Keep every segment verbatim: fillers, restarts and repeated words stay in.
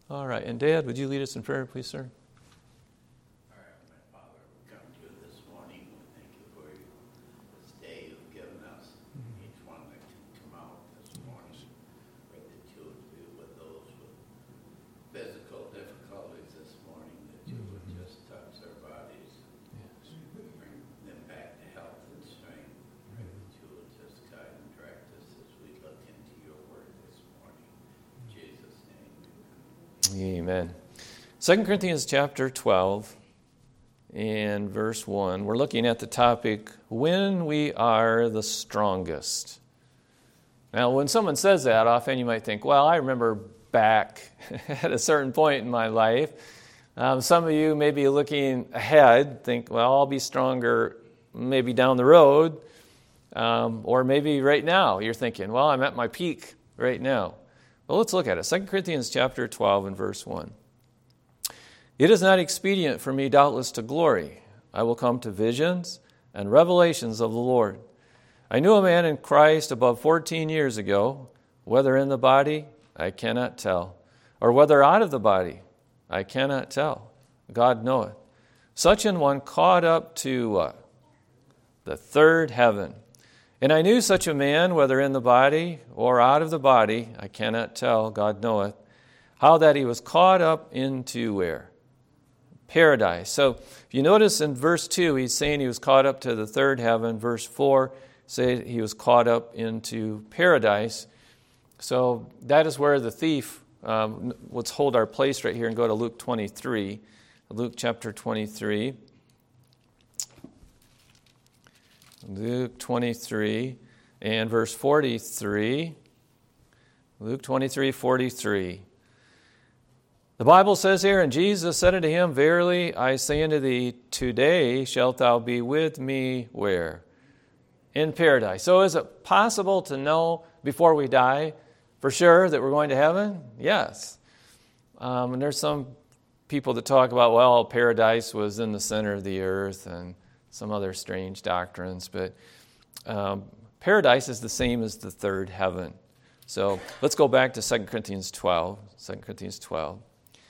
All right. And Dad, would you lead us in prayer, please, sir? All right, my Father, we come to you this morning. We thank you for this day you've given us. Mm-hmm. Each one that can come out this morning. Pray that you would be with those with physical difficulties this morning, that you would mm-hmm. just touch their bodies. Yes. Bring them back to health and strength. Pray that you would just guide and direct us as we look into your word this morning. In Jesus' name, amen. Amen. Second Corinthians chapter twelve and verse one. We're looking at the topic, when we are the strongest. Now, when someone says that, often you might think, well, I remember back at a certain point in my life. Um, some of you may be looking ahead, think, well, I'll be stronger maybe down the road, um, or maybe right now. You're thinking, well, I'm at my peak right now. Well, let's look at it. Second Corinthians chapter twelve and verse one. It is not expedient for me, doubtless, to glory. I will come to visions and revelations of the Lord. I knew a man in Christ above fourteen years ago, whether in the body, I cannot tell, or whether out of the body, I cannot tell. God knoweth. Such an one caught up to what? The third heaven. And I knew such a man, whether in the body or out of the body, I cannot tell, God knoweth, how that he was caught up into where? Paradise. So if you notice in verse two, he's saying he was caught up to the third heaven. Verse four, say he was caught up into paradise. So that is where the thief, um, let's hold our place right here and go to Luke twenty-three. Luke chapter twenty-three. Luke twenty-three and verse forty-three. Luke twenty-three, forty-three. The Bible says here, and Jesus said unto him, verily I say unto thee, today shalt thou be with me where? In paradise. So is it possible to know before we die for sure that we're going to heaven? Yes. Um, and there's some people that talk about, well, paradise was in the center of the earth and some other strange doctrines, but um, paradise is the same as the third heaven. So let's go back to Second Corinthians twelve. Second Corinthians twelve.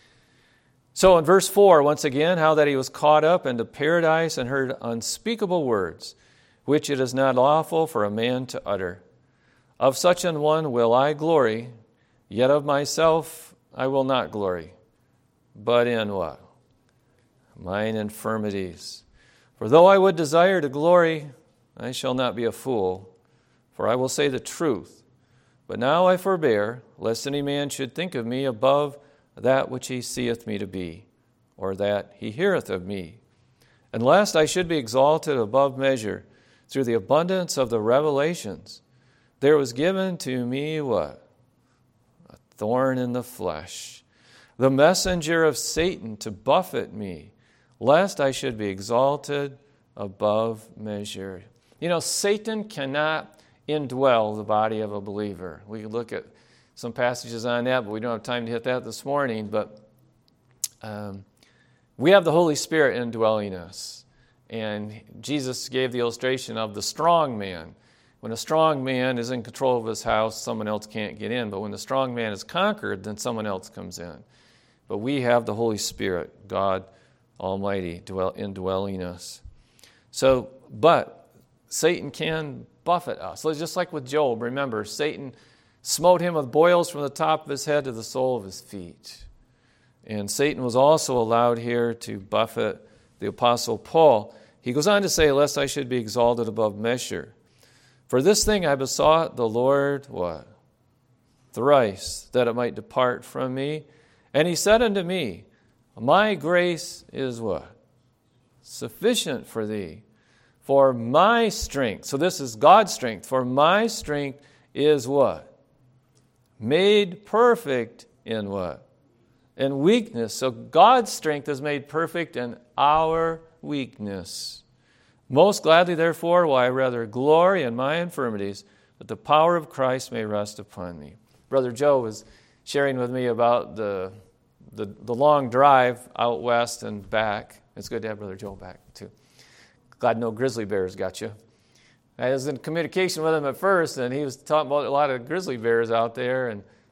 So in verse four, once again, how that he was caught up into paradise and heard unspeakable words, which it is not lawful for a man to utter. Of such an one will I glory, yet of myself I will not glory. But in what? Mine infirmities. For though I would desire to glory, I shall not be a fool, for I will say the truth. But now I forbear, lest any man should think of me above that which he seeth me to be, or that he heareth of me. And lest I should be exalted above measure through the abundance of the revelations, there was given to me what? A thorn in the flesh, the messenger of Satan to buffet me, lest I should be exalted above measure. You know, Satan cannot indwell the body of a believer. We could look at some passages on that, but we don't have time to hit that this morning. But um, we have the Holy Spirit indwelling us. And Jesus gave the illustration of the strong man. When a strong man is in control of his house, someone else can't get in. But when the strong man is conquered, then someone else comes in. But we have the Holy Spirit, God Almighty, dwell, indwelling us. So, but Satan can buffet us. So just like with Job, remember, Satan smote him with boils from the top of his head to the sole of his feet. And Satan was also allowed here to buffet the Apostle Paul. He goes on to say, lest I should be exalted above measure. For this thing I besought the Lord, what? Thrice, that it might depart from me. And he said unto me, my grace is what? Sufficient for thee. For my strength, so this is God's strength, for my strength is what? Made perfect in what? In weakness. So God's strength is made perfect in our weakness. Most gladly, therefore, will I rather glory in my infirmities, that the power of Christ may rest upon me. Brother Joe was sharing with me about the, the, the long drive out west and back. It's good to have Brother Joe back, too. Glad no grizzly bears got you. I was in communication with him at first, and he was talking about a lot of grizzly bears out there, and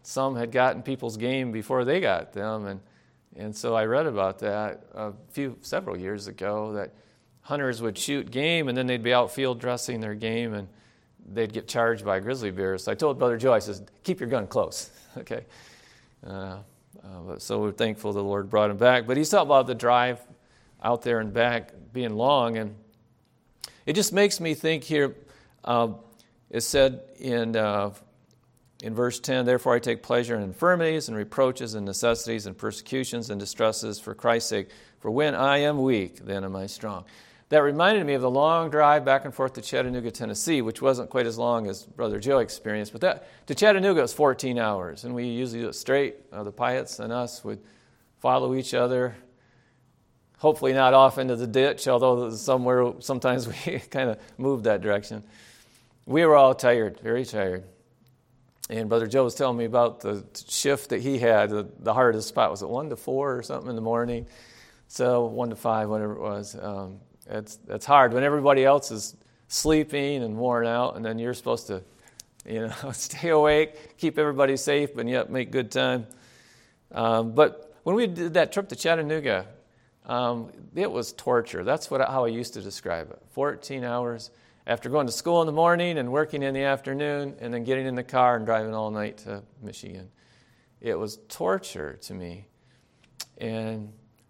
some had gotten people's game before they got them. And, and so I read about that a few, several years ago, that hunters would shoot game and then they'd be out field dressing their game and they'd get charged by grizzly bears. So I told Brother Joe, I says, keep your gun close. Okay. Uh, uh, so we're thankful the Lord brought him back. But he's talking about the drive out there and back being long. And it just makes me think here, uh, it said in uh, in verse ten, therefore I take pleasure in infirmities and reproaches and necessities and persecutions and distresses for Christ's sake. For when I am weak, then am I strong. That reminded me of the long drive back and forth to Chattanooga, Tennessee, which wasn't quite as long as Brother Joe experienced. But that to Chattanooga was fourteen hours, and we usually do it straight. Uh, the Piates and us would follow each other, hopefully not off into the ditch, although somewhere sometimes we kind of moved that direction. We were all tired, very tired. And Brother Joe was telling me about the shift that he had. The, the hardest spot was at one to four or something in the morning. So one to five, whatever it was. Um, it's it's hard when everybody else is sleeping and worn out, and then you're supposed to, you know, stay awake, keep everybody safe, but yet make good time. Um, but when we did that trip to Chattanooga, um, it was torture. That's what how I used to describe it. fourteen hours after going to school in the morning and working in the afternoon, and then getting in the car and driving all night to Michigan. It was torture to me, and.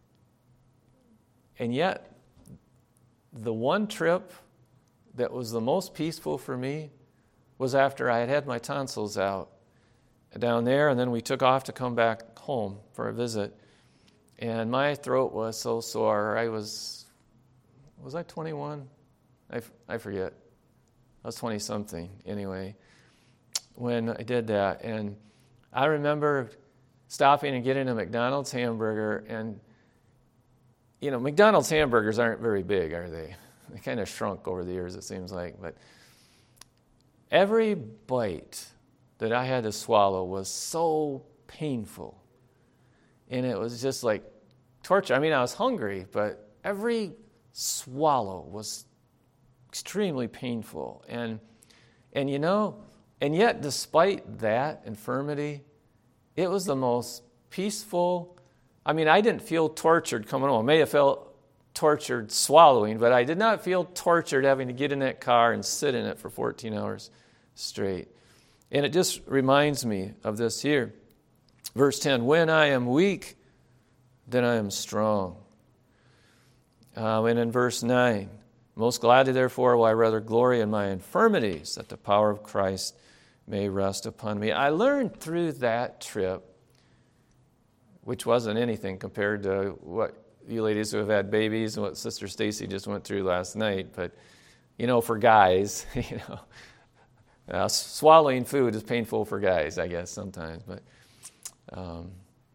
And yet, the one trip that was the most peaceful for me was after I had had my tonsils out down there, and then we took off to come back home for a visit. And my throat was so sore. I was, was I twenty-one? I, I forget. I was twenty-something anyway when I did that. And I remember stopping and getting a McDonald's hamburger, and you know, McDonald's hamburgers aren't very big, are they? They kind of shrunk over the years, it seems like. But every bite that I had to swallow was so painful. And it was just like torture. I mean, I was hungry, but every swallow was extremely painful. And, and you know, and yet despite that infirmity, it was the most peaceful. I mean, I didn't feel tortured coming home. I may have felt tortured swallowing, but I did not feel tortured having to get in that car and sit in it for fourteen hours straight. And it just reminds me of this here. Verse ten, when I am weak, then I am strong. Uh, and in verse nine, most gladly, therefore, will I rather glory in my infirmities, that the power of Christ may rest upon me. I learned through that trip, which wasn't anything compared to what you ladies who have had babies and what Sister Stacy just went through last night. But, you know, for guys, you know, uh, swallowing food is painful for guys, I guess, sometimes. But um,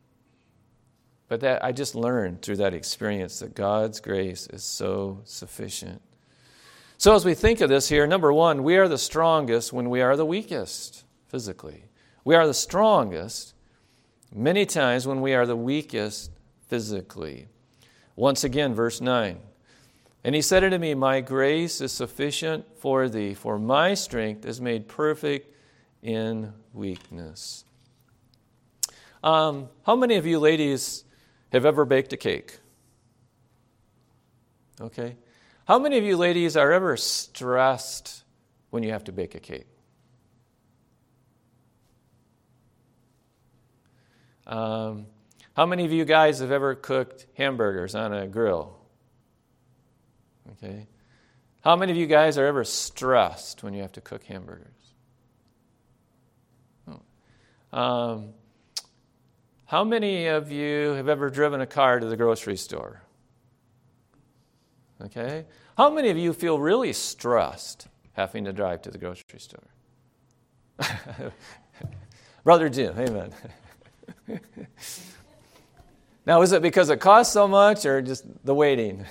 but that I just learned through that experience that God's grace is so sufficient. So as we think of this here, number one, we are the strongest when we are the weakest physically. We are the strongest many times when we are the weakest physically. Once again, verse nine. And he said unto me, my grace is sufficient for thee, for my strength is made perfect in weakness. Um, how many of you ladies have ever baked a cake? Okay. How many of you ladies are ever stressed when you have to bake a cake? Um, how many of you guys have ever cooked hamburgers on a grill? Okay. How many of you guys are ever stressed when you have to cook hamburgers? Oh. Um, how many of you have ever driven a car to the grocery store? Okay. How many of you feel really stressed having to drive to the grocery store? Brother Jim, amen. Now, is it because it costs so much or just the waiting?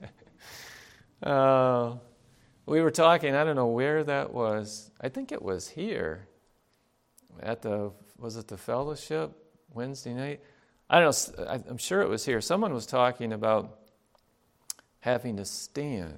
uh, we were talking, I don't know where that was. I think it was here at the, was it the fellowship Wednesday night? I don't know, I'm sure it was here. Someone was talking about having to stand.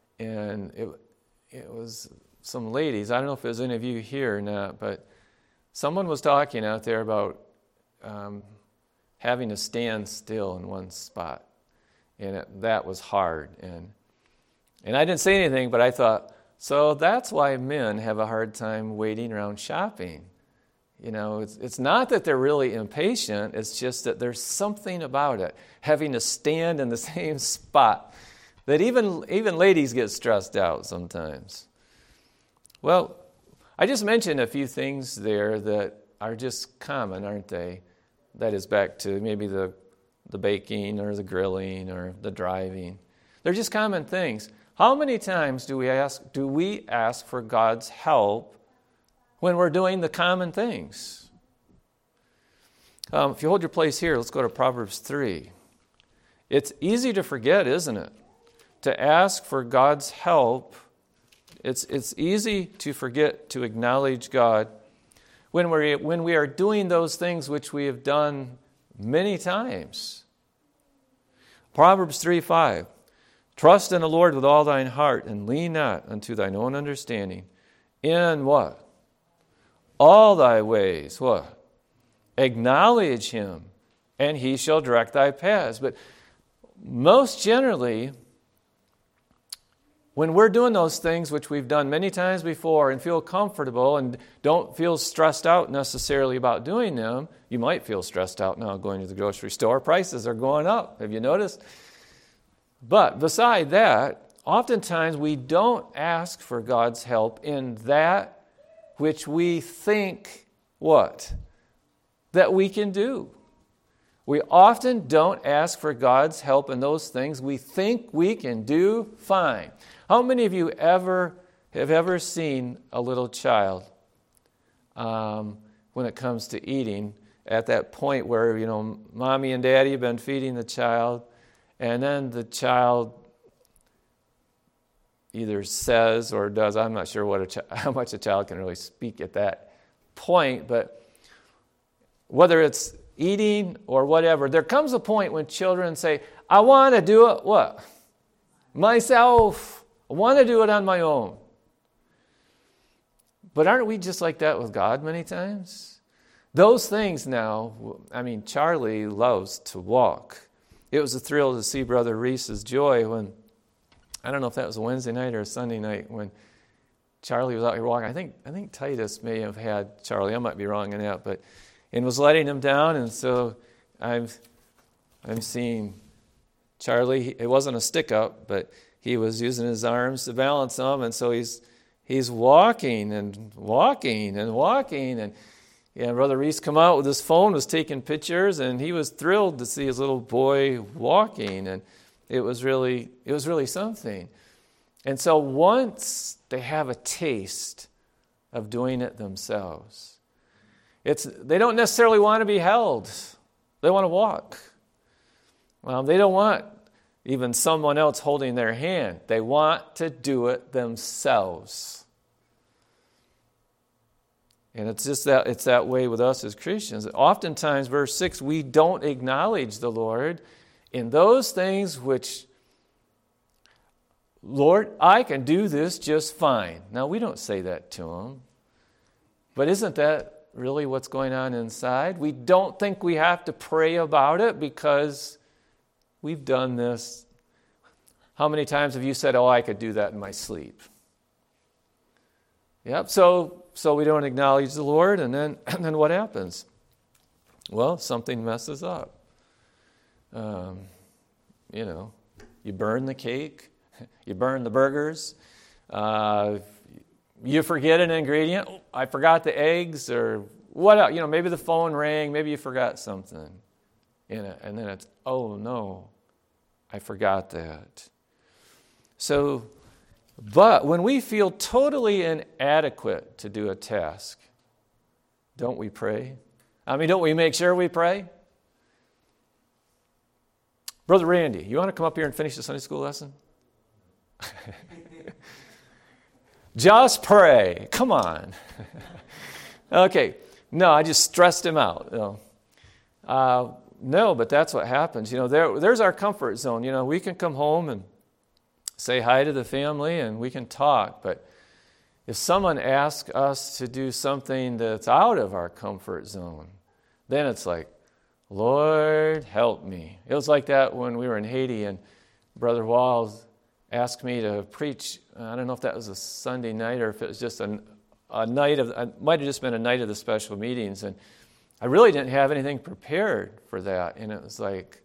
And it it was some ladies, I don't know if it was any of you here or not, but Someone was talking out there about um, having to stand still in one spot, and it, that was hard. And and I didn't say anything, but I thought, so that's why men have a hard time waiting around shopping. You know, it's it's not that they're really impatient. It's just that there's something about it, having to stand in the same spot, that even even ladies get stressed out sometimes. Well, I just mentioned a few things there that are just common, aren't they? That is back to maybe the the baking or the grilling or the driving. They're just common things. How many times do we ask do we ask for God's help when we're doing the common things? Um, if you hold your place here, let's go to Proverbs three. It's easy to forget, isn't it? To ask for God's help. It's it's easy to forget to acknowledge God when we when we are doing those things which we have done many times. Proverbs three five. Trust in the Lord with all thine heart, and lean not unto thine own understanding. In what? All thy ways, what? Acknowledge him, and he shall direct thy paths. But most generally, when we're doing those things which we've done many times before and feel comfortable and don't feel stressed out necessarily about doing them, you might feel stressed out now going to the grocery store. Prices are going up. Have you noticed? But beside that, oftentimes we don't ask for God's help in that which we think, what? That we can do. We often don't ask for God's help in those things we think we can do fine. How many of you ever have ever seen a little child um, when it comes to eating at that point where, you know, mommy and daddy have been feeding the child, and then the child either says or does, I'm not sure what a ch- how much a child can really speak at that point, but whether it's eating or whatever, there comes a point when children say, I want to do it, what? Myself. I want to do it on my own. But aren't we just like that with God many times? Those things now, I mean, Charlie loves to walk. It was a thrill to see Brother Reese's joy when, I don't know if that was a Wednesday night or a Sunday night, when Charlie was out here walking. I think I think Titus may have had Charlie. I might be wrong in that, but and was letting him down, and so I'm I'm seeing Charlie. It wasn't a stick up, but he was using his arms to balance him, and so he's he's walking and walking and walking, and yeah, Brother Reese come out with his phone, was taking pictures, and he was thrilled to see his little boy walking, and it was really it was really something. And so once they have a taste of doing it themselves, it's they don't necessarily want to be held. They want to walk. Well, they don't want even someone else holding their hand. They want to do it themselves. And it's just that it's that way with us as Christians. Oftentimes, verse six, we don't acknowledge the Lord in those things which, Lord, I can do this just fine. Now, we don't say that to him. But isn't that really what's going on inside? We don't think we have to pray about it because we've done this. How many times have you said, oh, I could do that in my sleep? Yep, so so we don't acknowledge the Lord, and then and then what happens? Well, something messes up. Um, you know, you burn the cake, you burn the burgers, uh, you forget an ingredient. Oh, I forgot the eggs, or what else? You know, maybe the phone rang, maybe you forgot something in it, and then it's, oh no, I forgot that. So, but when we feel totally inadequate to do a task, don't we pray? I mean, don't we make sure we pray? Brother Randy, you want to come up here and finish the Sunday school lesson? Just pray. Come on. Okay. No, I just stressed him out. No. Uh, no, but that's what happens. You know, there, there's our comfort zone. You know, we can come home and say hi to the family and we can talk, but if someone asks us to do something that's out of our comfort zone, then it's like, Lord, help me. It was like that when we were in Haiti and Brother Walls asked me to preach. I don't know if that was a Sunday night or if it was just a, a night of, it might have just been a night of the special meetings. And I really didn't have anything prepared for that. And it was like,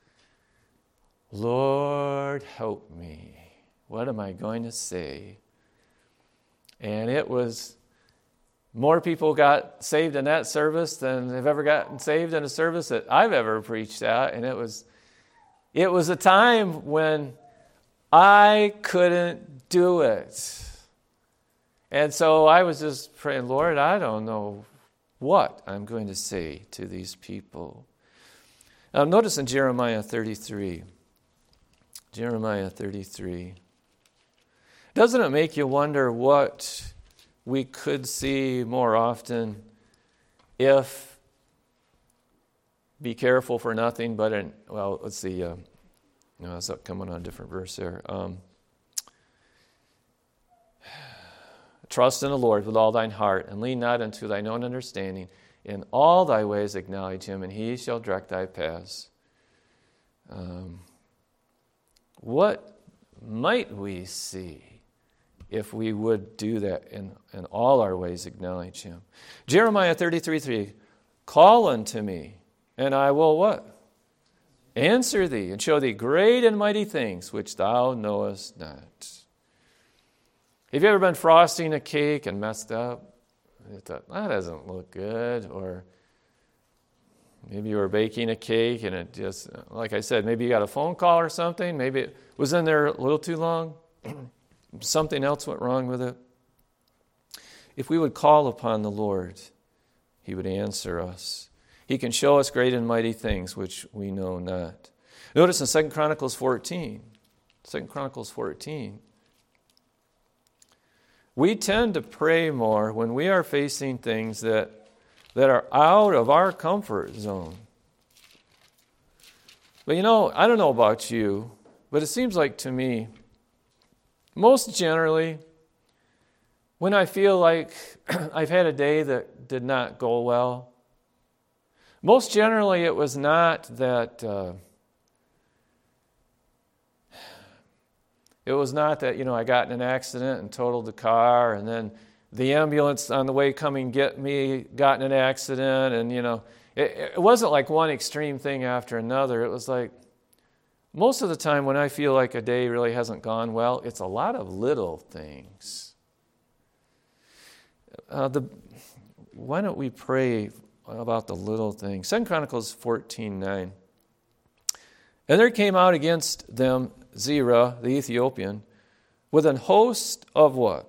Lord, help me. What am I going to say? And it was, more people got saved in that service than have ever gotten saved in a service that I've ever preached at. And it was, it was a time when I couldn't do it. And so I was just praying, Lord, I don't know what I'm going to say to these people. Now notice in Jeremiah thirty-three, Jeremiah thirty-three. Doesn't it make you wonder what we could see more often if, be careful for nothing, but in, well, let's see, uh, no, it's coming on a different verse there. Um, Trust in the Lord with all thine heart, and lean not unto thine own understanding. In all thy ways acknowledge him, and he shall direct thy paths. Um, what might we see if we would do that in, in all our ways acknowledge him? Jeremiah thirty-three three, call unto me, and I will what? Answer thee, and show thee great and mighty things which thou knowest not. Have you ever been frosting a cake and messed up? You thought, that doesn't look good. Or maybe you were baking a cake and it just, like I said, maybe you got a phone call or something. Maybe it was in there a little too long. Something else went wrong with it. If we would call upon the Lord, he would answer us. He can show us great and mighty things which we know not. Notice in Second Chronicles fourteen, Second Chronicles fourteen, we tend to pray more when we are facing things that, that are out of our comfort zone. But you know, I don't know about you, but it seems like to me, most generally, when I feel like I've had a day that did not go well, most generally it was not that... Uh, It was not that, you know, I got in an accident and totaled the car, and then the ambulance on the way coming get me got in an accident, and, you know, it, it wasn't like one extreme thing after another. It was like, most of the time when I feel like a day really hasn't gone well, it's a lot of little things. Uh, the why don't we pray about the little things? Second Chronicles fourteen nine. And there came out against them Zerah, the Ethiopian, with an host of what?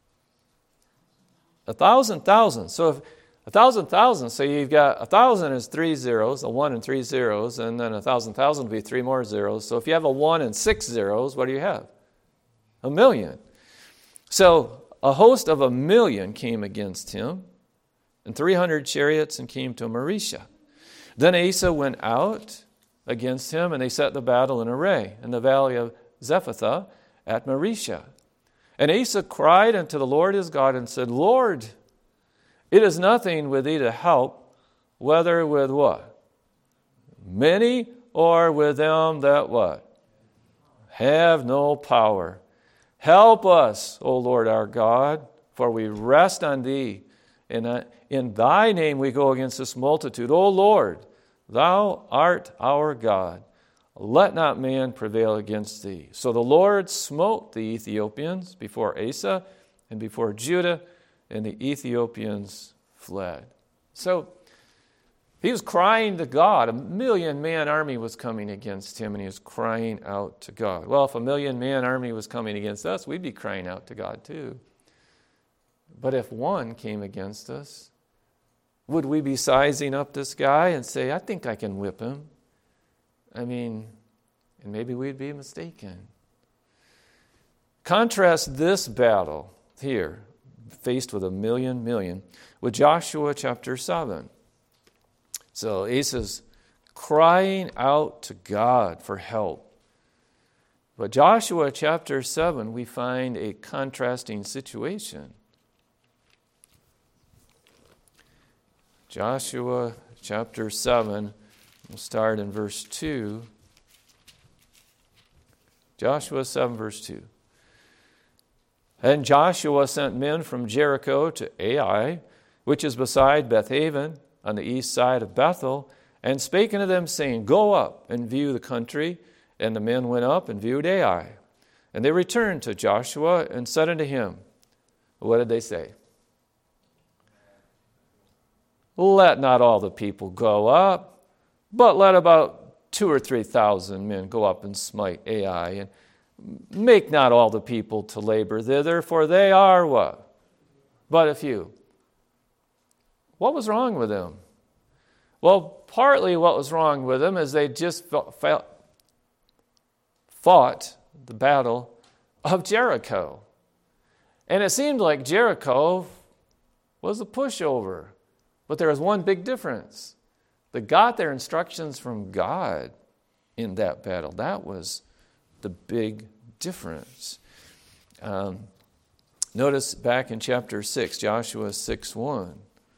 A thousand thousand. So if a thousand thousand, so you've got a thousand is three zeros, a one and three zeros, and then a thousand thousand would be three more zeros. So if you have a one and six zeros, what do you have? A million. So a host of a million came against him, and three hundred chariots, and came to Marisha. Then Asa went out against him, and they set the battle in array in the valley of Zephathah at Marisha. And Asa cried unto the Lord his God and said, Lord, it is nothing with thee to help, whether with what? Many, or with them that what? Have no power. Help us, O Lord our God, for we rest on thee. And in thy name we go against this multitude. O Lord, thou art our God. Let not man prevail against thee. So the Lord smote the Ethiopians before Asa and before Judah, and the Ethiopians fled. So he was crying to God. A million-man army was coming against him, and he was crying out to God. Well, if a million-man army was coming against us, we'd be crying out to God too. But if one came against us, would we be sizing up this guy and say, I think I can whip him? I mean, and maybe we'd be mistaken. Contrast this battle here, faced with a million million, with Joshua chapter seven. So Asa's crying out to God for help. But Joshua chapter seven, we find a contrasting situation. Joshua chapter seven. We'll start in verse two. Joshua seven, verse two. And Joshua sent men from Jericho to Ai, which is beside Bethaven, on the east side of Bethel, and spake unto them, saying, Go up and view the country. And the men went up and viewed Ai. And they returned to Joshua and said unto him, what did they say? Let not all the people go up, but let about two or three thousand men go up and smite Ai, and make not all the people to labor thither, for they are what? But a few. What was wrong with them? Well, partly what was wrong with them is they just felt, felt, fought the battle of Jericho. And it seemed like Jericho was a pushover. But there was one big difference. They got their instructions from God in that battle. That was the big difference. Um, notice back in chapter six, Joshua six one.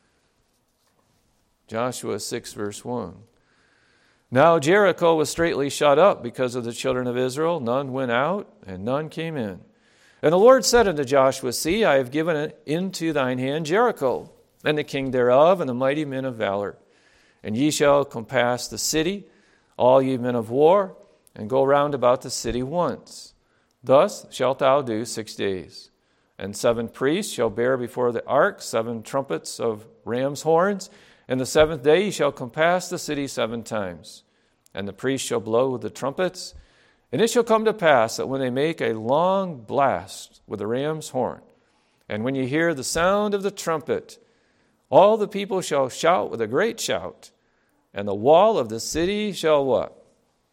Joshua six, verse one. Now Jericho was straitly shut up because of the children of Israel. None went out, and none came in. And the Lord said unto Joshua, See, I have given it into thine hand Jericho, and the king thereof, and the mighty men of valor. And ye shall compass the city, all ye men of war, and go round about the city once. Thus shalt thou do six days. And seven priests shall bear before the ark seven trumpets of ram's horns. And the seventh day ye shall compass the city seven times. And the priests shall blow with the trumpets. And it shall come to pass that when they make a long blast with the ram's horn, and when ye hear the sound of the trumpet, all the people shall shout with a great shout, and the wall of the city shall what?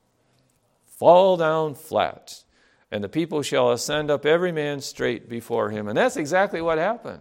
Fall down flat, and the people shall ascend up every man straight before him. And that's exactly what happened.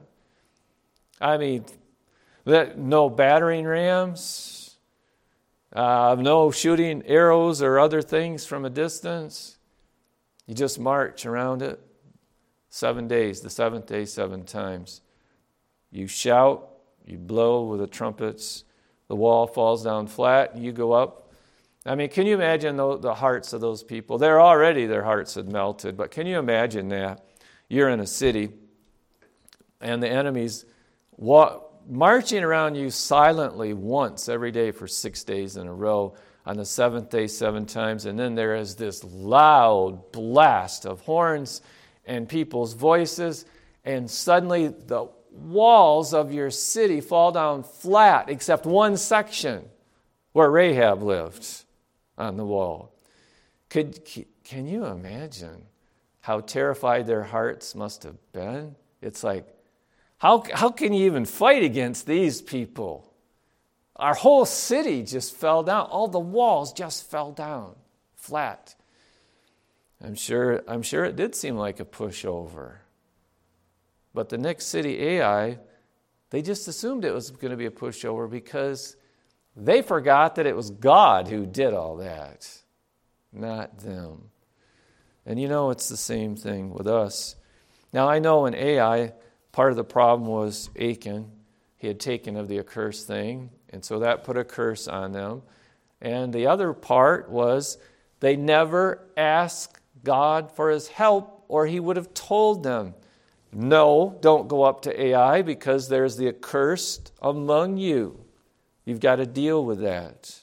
I mean, that no battering rams, uh, no shooting arrows or other things from a distance. You just march around it seven days, the seventh day, seven times. You shout, you blow with the trumpets, the wall falls down flat, and you go up. I mean, can you imagine the, the hearts of those people? They're already, their hearts had melted, but can you imagine that? You're in a city, and the enemy's walk, marching around you silently once every day for six days in a row, on the seventh day, seven times, and then there is this loud blast of horns and people's voices, and suddenly the walls of your city fall down flat, except one section where Rahab lived on the wall. Could, can you imagine how terrified their hearts must have been? It's like, how, how can you even fight against these people? Our whole city just fell down. All the walls just fell down flat. I'm sure, I'm sure it did seem like a pushover. But the next city, Ai, they just assumed it was going to be a pushover because they forgot that it was God who did all that, not them. And you know, it's the same thing with us. Now, I know in Ai, part of the problem was Achan. He had taken of the accursed thing, and so that put a curse on them. And the other part was they never asked God for his help, or he would have told them, no, don't go up to Ai because there's the accursed among you. You've got to deal with that.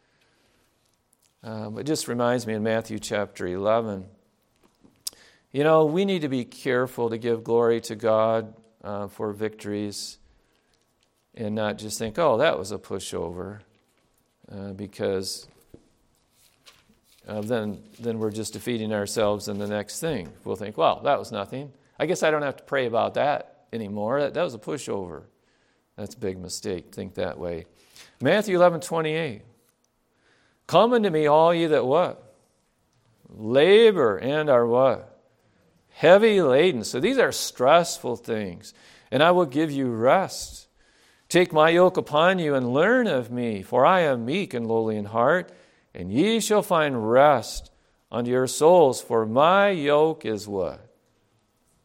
Um, it just reminds me in Matthew chapter eleven. You know, we need to be careful to give glory to God uh, for victories and not just think, oh, that was a pushover, uh, because uh, then, then we're just defeating ourselves in the next thing. We'll think, well, that was nothing. I guess I don't have to pray about that anymore. That, that was a pushover. That's a big mistake. Think that way. Matthew eleven twenty-eight. Come unto me, all ye that what? Labor and are what? Heavy laden. So these are stressful things. And I will give you rest. Take my yoke upon you and learn of me, for I am meek and lowly in heart, and ye shall find rest unto your souls. For my yoke is what?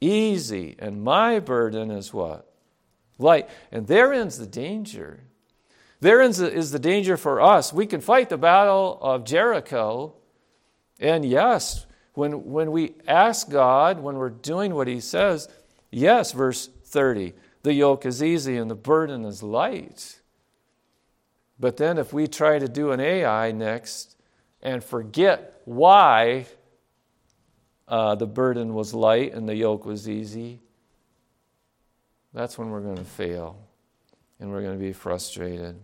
Easy, and my burden is what? Light. And therein is the danger. Therein is the, is the danger for us. We can fight the battle of Jericho, and yes, when, when we ask God, when we're doing what he says, yes, verse thirty, the yoke is easy and the burden is light. But then if we try to do an A I next and forget why uh, the burden was light and the yoke was easy, that's when we're going to fail and we're going to be frustrated.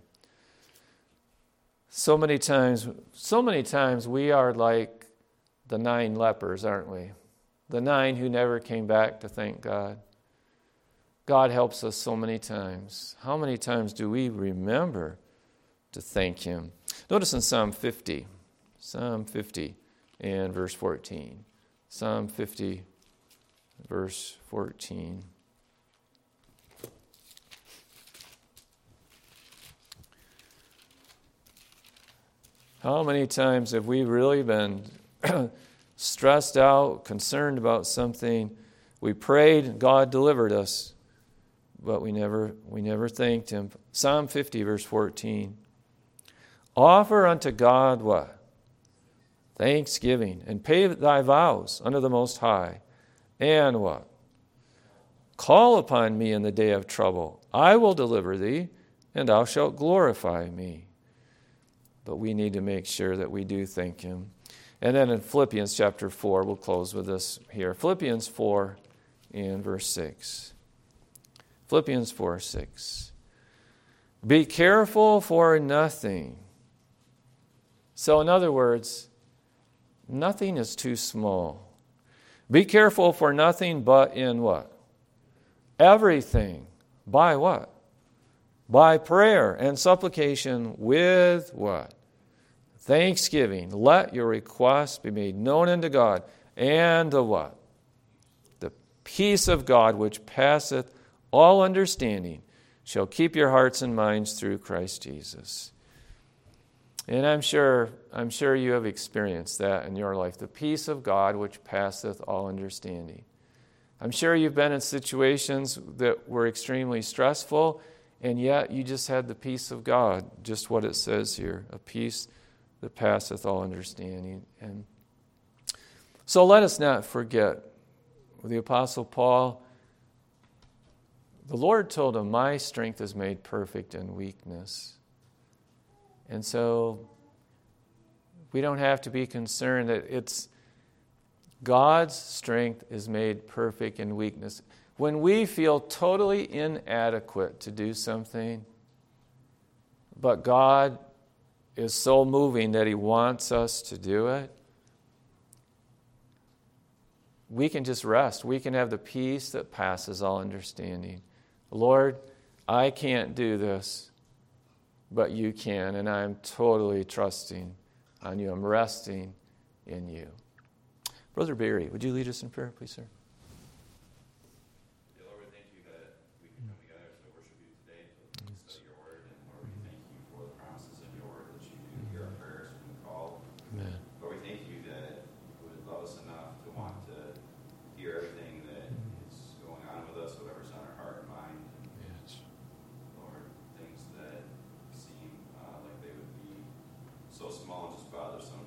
So many times, so many times we are like the nine lepers, aren't we? The nine who never came back to thank God. God helps us so many times. How many times do we remember to thank him? Notice in Psalm fifty, Psalm fifty and verse fourteen. Psalm fifty, verse fourteen. How many times have we really been stressed out, concerned about something? We prayed, God delivered us, but we never we never thanked him. Psalm fifty, verse fourteen. Offer unto God what? Thanksgiving, and pay thy vows unto the Most High. And what? Call upon me in the day of trouble. I will deliver thee, and thou shalt glorify me. But we need to make sure that we do thank him. And then in Philippians chapter four, we'll close with this here. Philippians four and verse six. Philippians four, six. Be careful for nothing. So in other words, nothing is too small. Be careful for nothing, but in what? Everything. By what? By prayer and supplication with what? Thanksgiving. Let your requests be made known unto God. And the what? The peace of God, which passeth all understanding, shall keep your hearts and minds through Christ Jesus. And I'm sure, I'm sure you have experienced that in your life. The peace of God, which passeth all understanding. I'm sure you've been in situations that were extremely stressful, and yet you just had the peace of God, just what it says here, a peace that passeth all understanding. And so let us not forget, the Apostle Paul, the Lord told him, my strength is made perfect in weakness. And so we don't have to be concerned that it's God's strength is made perfect in weakness. When we feel totally inadequate to do something, but God is so moving that he wants us to do it, we can just rest. We can have the peace that passes all understanding. Lord, I can't do this, but you can, and I'm totally trusting on you. I'm resting in you. Brother Barry, would you lead us in prayer, please, sir? Dear Lord, we thank you that we can come together to worship you today, to study your word, and Lord, we thank you for the promises in your word that you do hear our prayers when we call. Amen. Lord, we thank you that you would love us enough to want to hear everything that is going on with us, whatever's on our heart and mind. Yes. Lord, things that seem uh, like they would be so small and just bothersome